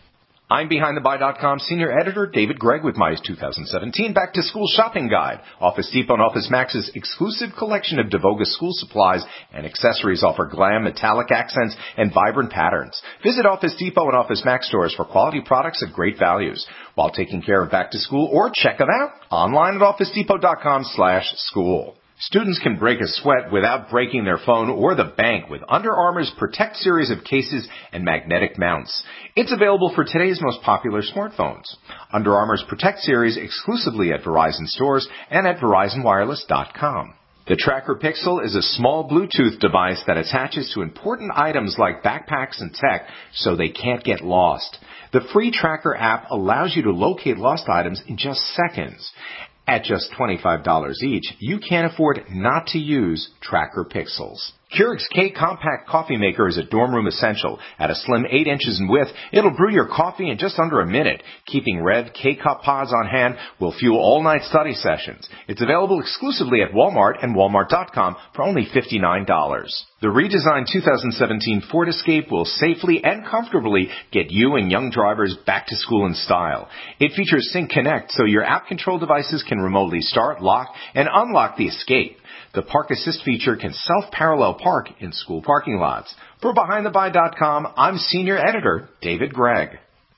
I'm Behind the Buy dot com senior editor David Gregg with my two thousand seventeen Back to School Shopping Guide. Office Depot and Office Max's exclusive collection of DeVoga school supplies and accessories offer glam, metallic accents, and vibrant patterns. Visit Office Depot and Office Max stores for quality products at great values while taking care of back to school, or check them out online at office depot dot com slash school. Students can break a sweat without breaking their phone or the bank with Under Armour's Protect series of cases and magnetic mounts. It's available for today's most popular smartphones. Under Armour's Protect series exclusively at Verizon stores and at verizon wireless dot com. The Tracker Pixel is a small Bluetooth device that attaches to important items like backpacks and tech so they can't get lost. The free Tracker app allows you to locate lost items in just seconds. At just twenty-five dollars each, you can't afford not to use Tracker Pixels. Keurig's K-Compact Coffee Maker is a dorm room essential. At a slim eight inches in width, it'll brew your coffee in just under a minute. Keeping red K-Cup pods on hand will fuel all-night study sessions. It's available exclusively at Walmart and walmart dot com for only fifty-nine dollars. The redesigned two thousand seventeen Ford Escape will safely and comfortably get you and young drivers back to school in style. It features Sync Connect, so your app-controlled devices can remotely start, lock, and unlock the Escape. The Park Assist feature can self-parallel park in school parking lots. For Behind the Buy dot com, I'm Senior Editor David Gregg.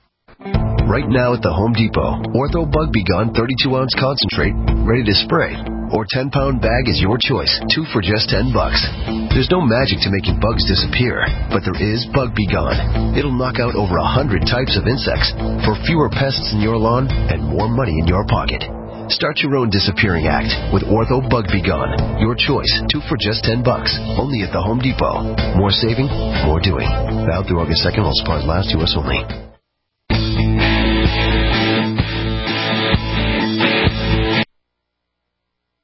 Right now at the Home Depot, Ortho Bug B Gon thirty-two ounce concentrate, ready to spray, or ten pound bag is your choice, two for just ten bucks. There's no magic to making bugs disappear, but there is Bug B Gon. It'll knock out over a hundred types of insects for fewer pests in your lawn and more money in your pocket. Start your own disappearing act with Ortho Bug B Gon. Your choice, two for just ten bucks. Only at the Home Depot. More saving, more doing. Valid through August second while supplies last, U S only. It's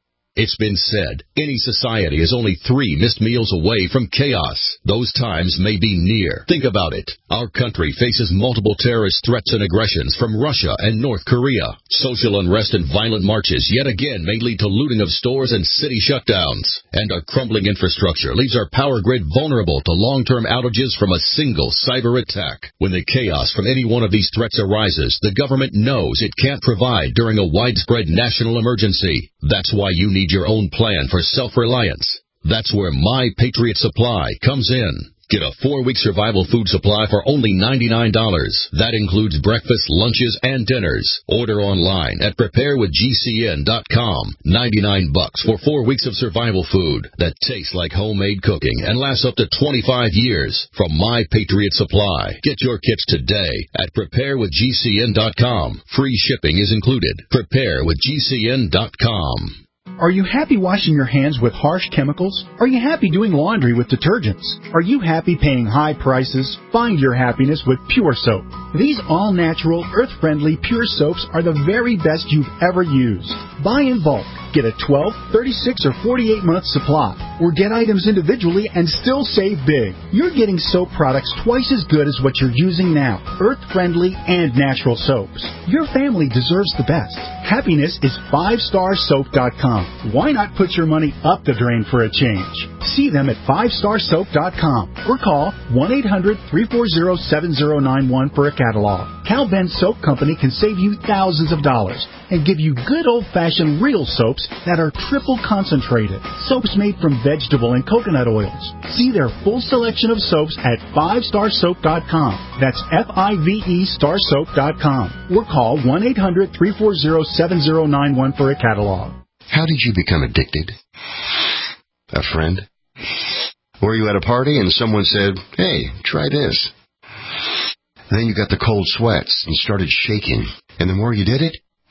It's been said, any society is only three missed meals away from chaos. Those times may be near. Think about it. Our country faces multiple terrorist threats and aggressions from Russia and North Korea. Social unrest and violent marches yet again may lead to looting of stores and city shutdowns. And our crumbling infrastructure leaves our power grid vulnerable to long-term outages from a single cyber attack. When the chaos from any one of these threats arises, the government knows it can't provide during a widespread national emergency. That's why you need your own plan for self-reliance. That's where My Patriot Supply comes in. Get a four-week survival food supply for only ninety-nine dollars. That includes breakfast, lunches, and dinners. Order online at prepare with G C N dot com. ninety-nine bucks for four weeks of survival food that tastes like homemade cooking and lasts up to twenty-five years from My Patriot Supply. Get your kits today at prepare with G C N dot com. Free shipping is included. prepare with G C N dot com. Are you happy washing your hands with harsh chemicals? Are you happy doing laundry with detergents? Are you happy paying high prices? Find your happiness with Pure Soap. These all-natural, earth-friendly Pure Soaps are the very best you've ever used. Buy in bulk. Get a twelve, thirty-six, or forty-eight month supply. Or get items individually and still save big. You're getting soap products twice as good as what you're using now. Earth-friendly and natural soaps. Your family deserves the best. Happiness is five star soap dot com. Why not put your money up the drain for a change? See them at five star soap dot com or call one eight hundred, three four zero, seven zero nine one for a catalog. Cal Ben Soap Company can save you thousands of dollars and give you good old-fashioned real soaps that are triple concentrated. Soaps made from vegetable and coconut oils. See their full selection of soaps at five star soap dot com. That's F I V E star soap dot com. Or call one eight hundred, three four zero, seven zero nine one for a catalog. How did you become addicted? A friend? Or you at a party and someone said, hey, try this. Then you got the cold sweats and started shaking. And the more you did it,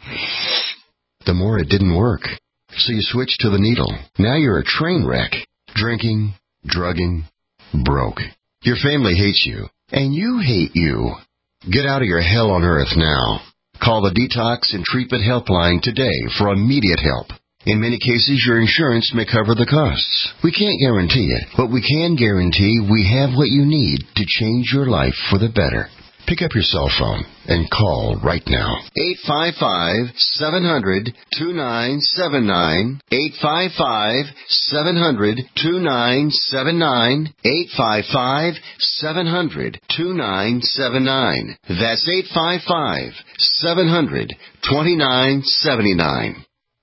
the more it didn't work. So you switched to the needle. Now you're a train wreck. Drinking, drugging, broke. Your family hates you. And you hate you. Get out of your hell on earth now. Call the Detox and Treatment Helpline today for immediate help. In many cases, your insurance may cover the costs. We can't guarantee it, but we can guarantee we have what you need to change your life for the better. Pick up your cell phone and call right now. eight five five, seven hundred, two nine seven nine. eight five five, seven hundred, two nine seven nine. eight five five, seven hundred, two nine seven nine. That's eight five five, seven hundred, two nine seven nine.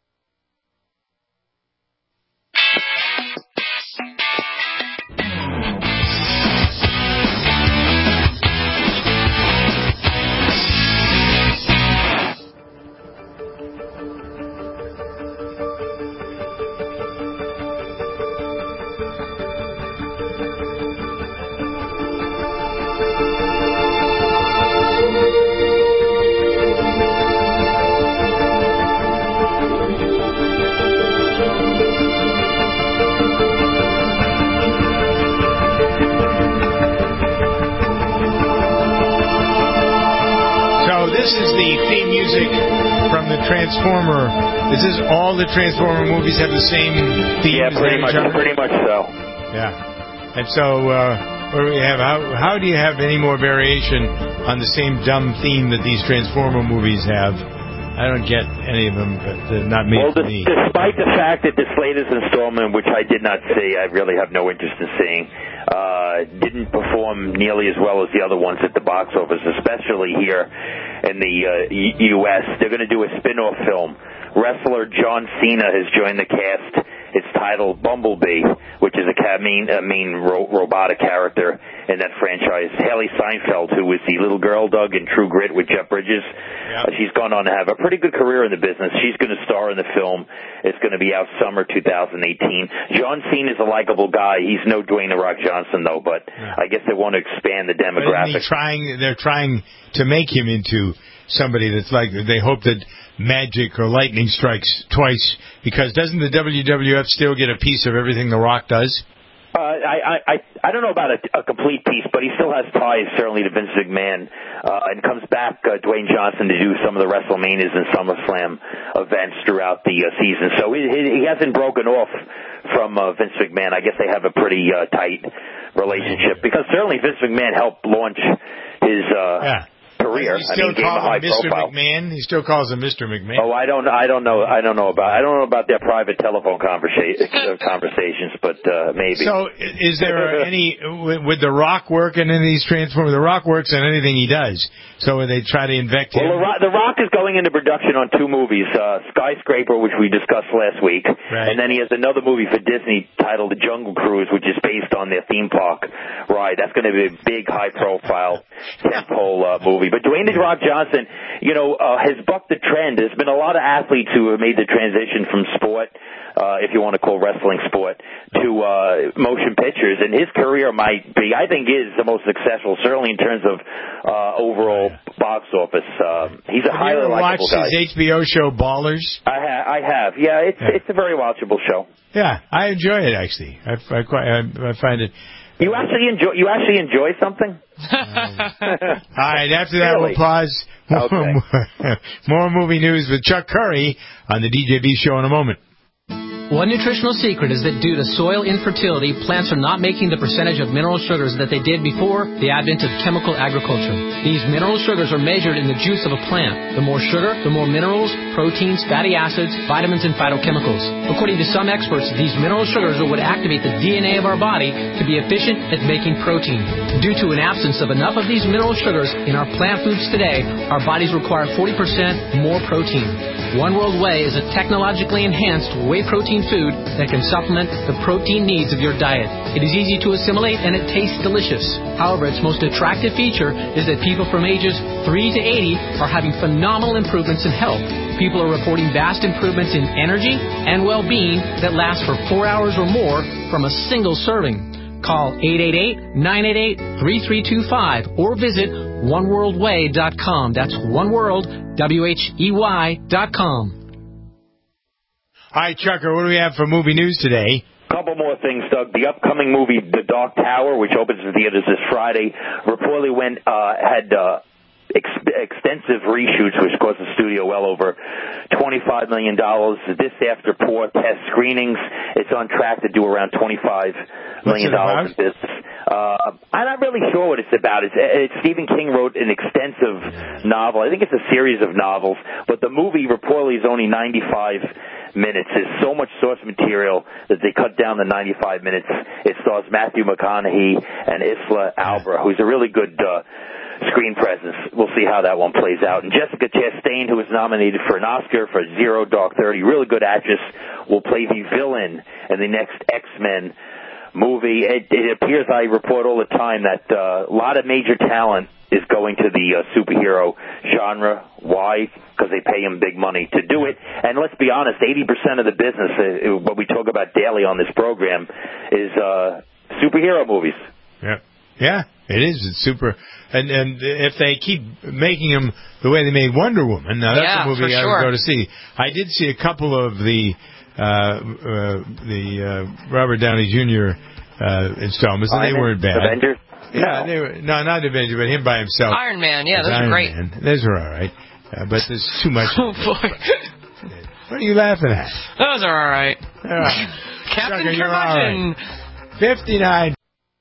Transformer. Is this all the Transformer movies have the same theme? Yeah, pretty much. Pretty much so. Yeah, and so uh, what do we have? How how do you have any more variation on the same dumb theme that these Transformer movies have? I don't get any of them, but they're not made well, for the, me. Despite the fact that this latest installment, which I did not see, I really have no interest in seeing, uh, didn't perform nearly as well as the other ones at the box office, especially here in the uh, U S They're going to do a spin-off film. Wrestler John Cena has joined the cast. It's titled Bumblebee, which is a main, a main ro- robotic character in that franchise. Haley Seinfeld, who was the little girl, Doug, in True Grit with Jeff Bridges, yep. uh, she's gone on to have a pretty good career in the business. She's going to star in the film. It's going to be out summer two thousand eighteen. John Cena is a likable guy. He's no Dwayne The Rock Johnson, though, but yeah. I guess they want to expand the demographic. Trying, they're trying to make him into somebody that's like, they hope that magic or lightning strikes twice, because doesn't the W W F still get a piece of everything The Rock does? Uh, I, I I don't know about a, a complete piece, but he still has ties certainly to Vince McMahon, uh, and comes back uh, Dwayne Johnson to do some of the WrestleManias and SummerSlam events throughout the uh, season. So he, he hasn't broken off from uh, Vince McMahon. I guess they have a pretty uh, tight relationship because certainly Vince McMahon helped launch his uh, yeah. career. He still I mean, gave him a calls high him Mister profile. McMahon. He still calls him Mister McMahon. Oh, I don't, I don't know, I don't know about, I don't know about their private telephone conversa- conversations, but uh, maybe. So, is there any would The Rock work in any of these Transformers? The Rock works in anything he does. So, would they try to invect him? Well, the Rock, the Rock is going into production on two movies: uh, Skyscraper, which we discussed last week, right. and then he has another movie for Disney titled The Jungle Cruise, which is based on their theme park ride. That's going to be a big, high-profile tentpole uh, movie. But Dwayne The Rock Johnson, you know, uh, has bucked the trend. There's been a lot of athletes who have made the transition from sport, uh, if you want to call wrestling sport, to uh, motion pictures, and his career might be, I think, is the most successful, certainly in terms of uh, overall box office. Uh, he's a have highly you ever likable watched guy. his H B O show Ballers? I, ha- I have, yeah. It's Yeah. it's a very watchable show. Yeah, I enjoy it actually. I, I quite I, I find it. You actually enjoy you actually enjoy something? All right, after that Really? we'll pause. More, Okay. more, more movie news with Chuck Curry on the D J B show in a moment. One nutritional secret is that due to soil infertility, plants are not making the percentage of mineral sugars that they did before the advent of chemical agriculture. These mineral sugars are measured in the juice of a plant. The more sugar, the more minerals, proteins, fatty acids, vitamins, and phytochemicals. According to some experts, these mineral sugars are what activate the D N A of our body to be efficient at making protein. Due to an absence of enough of these mineral sugars in our plant foods today, our bodies require forty percent more protein. One World Whey is a technologically enhanced whey protein food that can supplement the protein needs of your diet. It is easy to assimilate and it tastes delicious. However, its most attractive feature is that people from ages three to eighty are having phenomenal improvements in health. People are reporting vast improvements in energy and well-being that last for four hours or more from a single serving. Call eight eight eight, nine eight eight, three three two five or visit one world way dot com. That's oneworld, W H E Y dot com. All right, Chucker, what do we have for movie news today? Couple more things, Doug. The upcoming movie, The Dark Tower, which opens in theaters this Friday, reportedly went uh, had uh, ex- extensive reshoots, which cost the studio well over twenty-five million dollars. This after poor test screenings, it's on track to do around twenty-five million dollars in business. Uh, I'm not really sure what it's about. It's, it's Stephen King wrote an extensive novel. I think it's a series of novels, but the movie reportedly is only ninety-five minutes. There's so much source material that they cut down the ninety-five minutes. It stars Matthew McConaughey and Isla Alba, who's a really good uh, screen presence. We'll see how that one plays out. And Jessica Chastain, who was nominated for an Oscar for Zero Dark Thirty, really good actress, will play the villain in the next X-Men movie. It, it appears, I report all the time, that uh, a lot of major talent is going to the uh, superhero genre. Why? Because they pay him big money to do it. And let's be honest, eighty percent of the business, uh, what we talk about daily on this program, is uh, superhero movies. Yeah, yeah, it is. It's super. And and if they keep making them the way they made Wonder Woman, now that's Yeah, a movie for I sure. would go to see. I did see a couple of the uh, uh, the uh, Robert Downey Junior uh, installments, and they Iron- weren't bad. Avengers? Yeah, they were, no, not Avengers, but him by himself. Iron Man, yeah, As those are Iron great. Man. Those are all right, uh, but there's too much. Oh boy, What are you laughing at? those are all right. All right. Captain Sucker, you're all Curmudgeon. fifty-nine.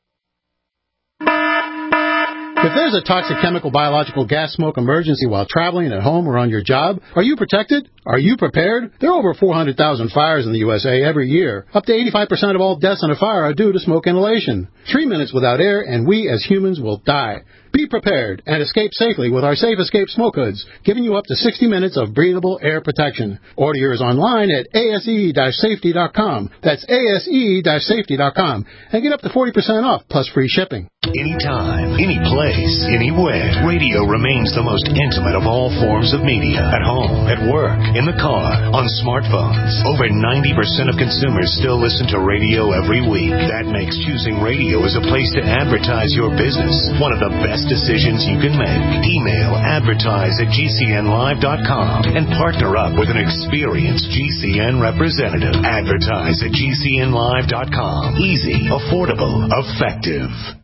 If there's a toxic chemical, biological, gas smoke emergency while traveling at home or on your job, are you protected? Are you prepared? There are over four hundred thousand fires in the U S A every year. Up to eighty-five percent of all deaths in a fire are due to smoke inhalation. Three minutes without air and we as humans will die. Be prepared and escape safely with our Safe Escape Smoke Hoods, giving you up to sixty minutes of breathable air protection. Order yours online at A S E safety dot com. That's A S E safety dot com. And get up to forty percent off plus free shipping. Anytime, any place, anywhere, radio remains the most intimate of all forms of media. At home, at work, in the car, on smartphones. Over ninety percent of consumers still listen to radio every week. That makes choosing radio as a place to advertise your business one of the best decisions you can make. Email advertise at G C N live dot com and partner up with an experienced G C N representative. Advertise at G C N live dot com. Easy, affordable, effective.